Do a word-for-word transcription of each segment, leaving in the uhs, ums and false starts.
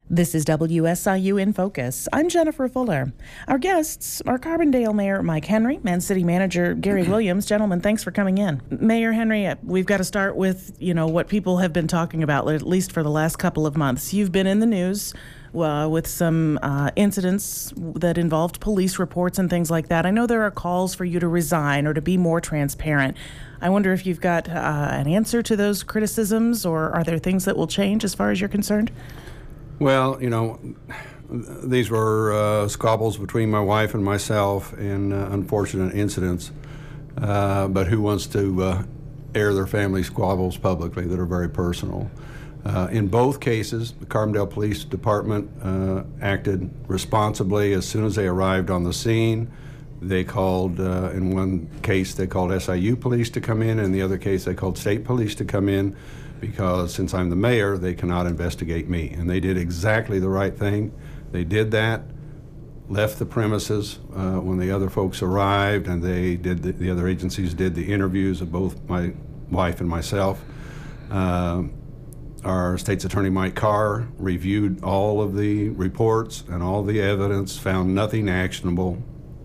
This is W S I U In Focus. I'm Jennifer Fuller. Our guests are Carbondale Mayor Mike Henry and City Manager Gary Williams. Gentlemen, thanks for coming in. Mayor Henry, we've got to start with, you know, what people have been talking about, at least for the last couple of months. You've been in the news uh, with some uh, incidents that involved police reports and things like that. I know there are calls for you to resign or to be more transparent. I wonder if you've got uh, an answer to those criticisms, or are there things that will change as far as you're concerned? Well, you know, these were uh, squabbles between my wife and myself and uh, unfortunate incidents. Uh, but who wants to uh, air their family squabbles publicly that are very personal? Uh, in both cases, the Carbondale Police Department uh, acted responsibly as soon as they arrived on the scene. They called, uh, in one case, they called S I U police to come in. In the other case, they called state police to come in, because since I'm the mayor, they cannot investigate me. And they did exactly the right thing. They did that, left the premises uh, when the other folks arrived, and they did the, the other agencies did the interviews of both my wife and myself. Uh, our state's attorney, Mike Carr, reviewed all of the reports and all the evidence, found nothing actionable,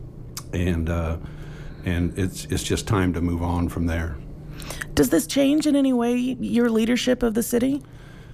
and uh, and it's it's just time to move on from there. Does this change in any way your leadership of the city?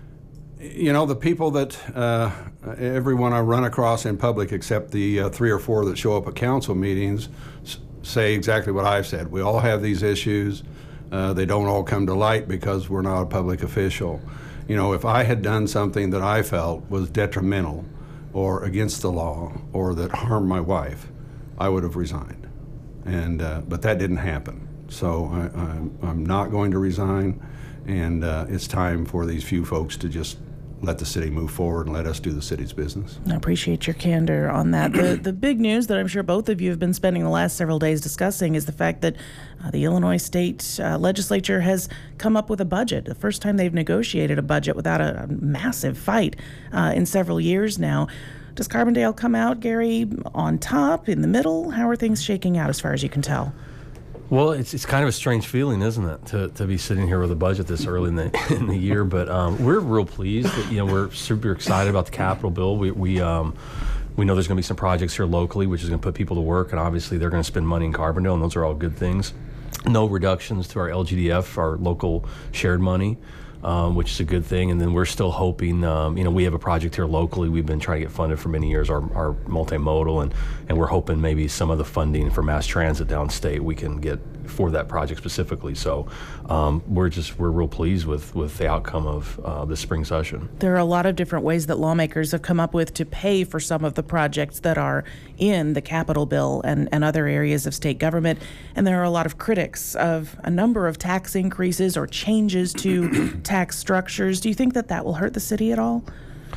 You know, the people that, uh, everyone I run across in public, except the uh, three or four that show up at council meetings, s- say exactly what I've said. We all have these issues. Uh, they don't all come to light because we're not a public official. You know, if I had done something that I felt was detrimental or against the law or that harmed my wife, I would have resigned. And uh, but that didn't happen. So I, I'm, I'm not going to resign, and uh, it's time for these few folks to just let the city move forward and let us do the city's business. I appreciate your candor on that. The the big news that I'm sure both of you have been spending the last several days discussing is the fact that uh, the Illinois State uh, Legislature has come up with a budget. The first time they've negotiated a budget without a, a massive fight uh, in several years now. Does Carbondale come out, Gary, on top, in the middle? How are things shaking out as far as you can tell? Well, it's it's kind of a strange feeling, isn't it, to, to be sitting here with a budget this early in the in the year? But um, we're real pleased that, you know, we're super excited about the capital bill. We we um, we know there's going to be some projects here locally, which is going to put people to work, and obviously they're going to spend money in Carbondale, and those are all good things. No reductions to our L G D F, our local shared money, um, which is a good thing. And then we're still hoping, um, you know, we have a project here locally we've been trying to get funded for many years, our, our multimodal, and, and we're hoping maybe some of the funding for mass transit downstate we can get for that project specifically. So um, we're just, we're real pleased with, with the outcome of uh, this spring session. There are a lot of different ways that lawmakers have come up with to pay for some of the projects that are in the capital bill and, and other areas of state government. And there are a lot of critics of a number of tax increases or changes to tax structures. Do you think that that will hurt the city at all?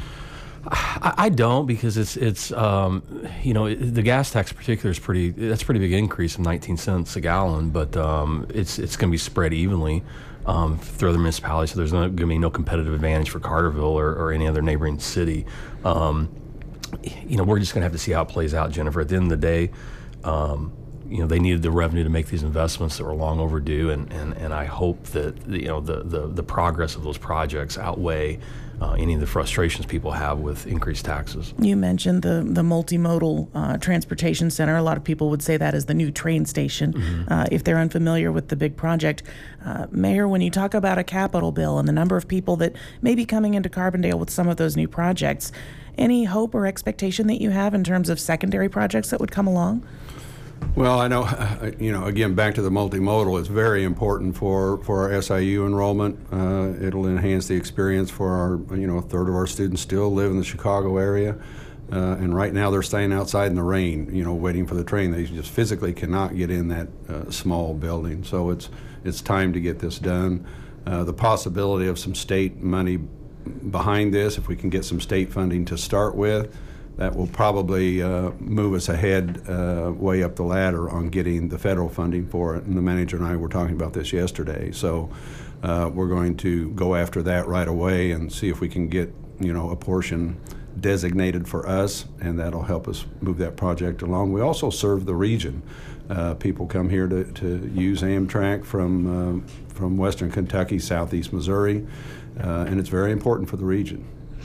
I, I don't, because it's it's um, you know, the gas tax in particular is pretty. That's a pretty big increase of nineteen cents a gallon, but um, it's it's going to be spread evenly um, through other municipalities. So there's not going to be no competitive advantage for Carterville or, or any other neighboring city. Um, you know, we're just going to have to see how it plays out, Jennifer. At the end of the day, um, you know, they needed the revenue to make these investments that were long overdue, and, and, and I hope that, you know, the, the, the progress of those projects outweigh uh, any of the frustrations people have with increased taxes. You mentioned the, the multimodal uh, transportation center. A lot of people would say that is the new train station, mm-hmm. uh, if they're unfamiliar with the big project. Uh, Mayor, when you talk about a capital bill and the number of people that may be coming into Carbondale with some of those new projects, any hope or expectation that you have in terms of secondary projects that would come along? Well, I know, uh, you know, again, back to the multimodal, it's very important for, for our S I U enrollment. Uh, it'll enhance the experience for our, you know, a third of our students still live in the Chicago area. Uh, and right now they're staying outside in the rain, you know, waiting for the train. They just physically cannot get in that uh, small building. So it's, it's time to get this done. Uh, the possibility of some state money behind this, if we can get some state funding to start with, that will probably uh, move us ahead uh, way up the ladder on getting the federal funding for it. And the manager and I were talking about this yesterday. So uh, we're going to go after that right away and see if we can get, you know, a portion designated for us, and that'll help us move that project along. We also serve the region. Uh, people come here to, to use Amtrak from, uh, from Western Kentucky, Southeast Missouri, uh, and it's very important for the region.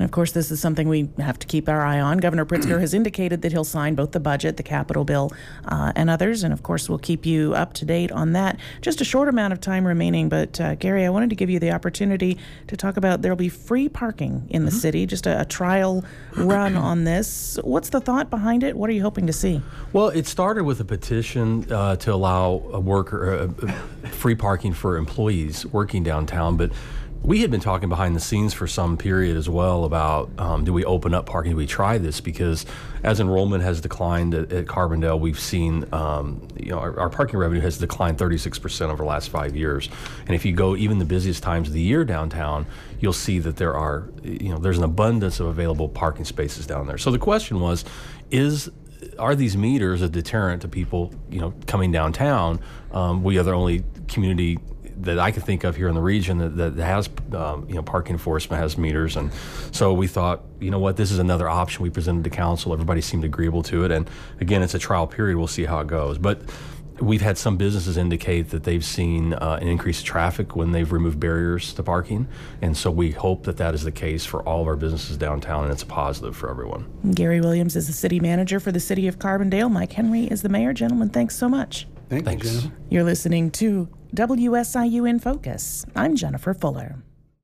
And of course, this is something we have to keep our eye on. Governor Pritzker has indicated that he'll sign both the budget, the Capitol bill, uh, and others. And of course, we'll keep you up to date on that. Just a short amount of time remaining, but uh, Gary, I wanted to give you the opportunity to talk about there'll be free parking in the mm-hmm. city, just a, a trial run on this. What's the thought behind it? What are you hoping to see? Well, it started with a petition uh, to allow a worker uh, free parking for employees working downtown, but we had been talking behind the scenes for some period as well about um, do we open up parking? Do we try this? Because as enrollment has declined at, at Carbondale, we've seen um, you know our, our parking revenue has declined thirty-six percent over the last five years. And if you go even the busiest times of the year downtown, you'll see that there are you know there's an abundance of available parking spaces down there. So the question was, is are these meters a deterrent to people you know coming downtown? Um, we are the only community that I can think of here in the region that, that has, um, you know, parking enforcement has meters. And so we thought, you know what, this is another option we presented to council. Everybody seemed agreeable to it. And again, it's a trial period. We'll see how it goes. But we've had some businesses indicate that they've seen uh, an increase in traffic when they've removed barriers to parking. And so we hope that that is the case for all of our businesses downtown, and it's a positive for everyone. Gary Williams is the city manager for the city of Carbondale. Mike Henry is the mayor. Gentlemen, thanks so much. Thank Thanks. you, Jennifer. You're listening to W S I U in Focus. I'm Jennifer Fuller.